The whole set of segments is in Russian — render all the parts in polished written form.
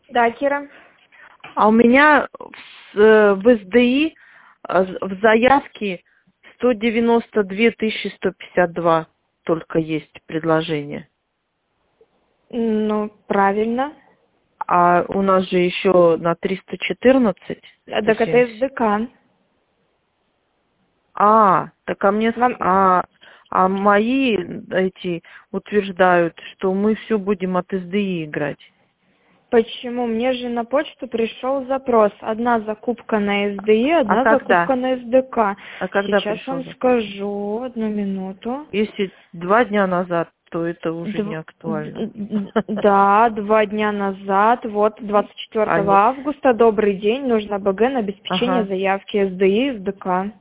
Да, Кира. А у меня в СДИ в заявке 192 152 только есть предложение. Ну, правильно. А у нас же еще на 314. Так это СДК. Так а мне... А мои эти утверждают, что мы все будем от СДИ играть. Почему? Мне же на почту пришел запрос. Одна закупка на СДИ, одна закупка на СДК. А когда Сейчас пришел вам запрос? скажу. Одну минуту. Если 2 дня назад, то это уже не актуально. Да, 2 дня назад, вот 24 августа, добрый день, нужно БГ на обеспечение заявки СДИ, СДК.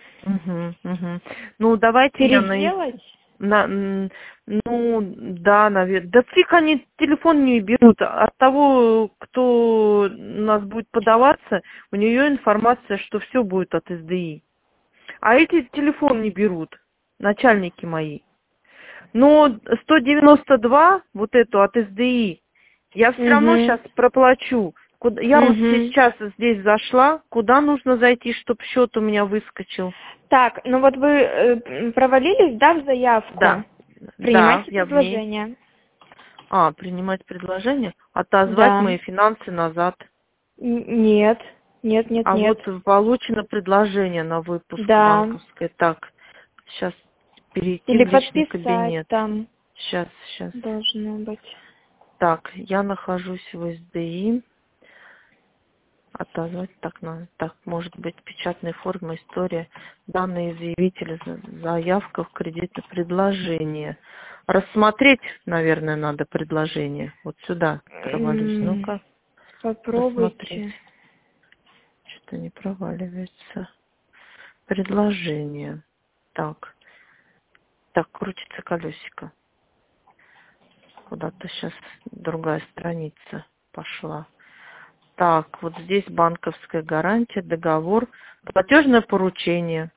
Ну, давайте Переделать? Ну, да, наверное. Да фиг они телефон не берут. От того, кто у нас будет подаваться, у нее информация, что все будет от СДИ. А эти телефон не берут, начальники мои. Но 192, вот эту от СДИ, я все равно сейчас проплачу. Я вот сейчас здесь зашла, куда нужно зайти, чтобы счет у меня выскочил? Так, ну вот вы провалились, да, в заявку? Да. Принимайте я предложение. Принимать предложение? Отозвать мои финансы назад. Нет. Вот получено предложение на выпуск банковской. Так, сейчас перейти Или в личный подписать кабинет. там. Сейчас. Должно быть. Так, я нахожусь в СДИ. Отозвать, так, может быть, печатная форма, история, данные заявителя, заявка в кредитное предложение. Рассмотреть, наверное, надо предложение. Вот сюда провалюсь. Ну-ка, попробуйте. Что-то не проваливается. Предложение. Так, крутится колесико. Куда-то сейчас другая страница пошла. Так, вот здесь банковская гарантия, договор, платежное поручение.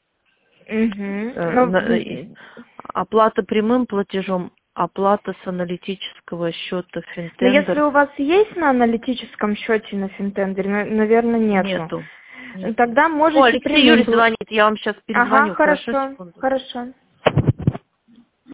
Оплата прямым платежом, оплата с аналитического счета Финтендер. Но если у вас есть на аналитическом счете на Финтендере, наверное, Нету. Тогда можете... Алексей Юрьевич звонит, я вам сейчас перезвоню. Хорошо.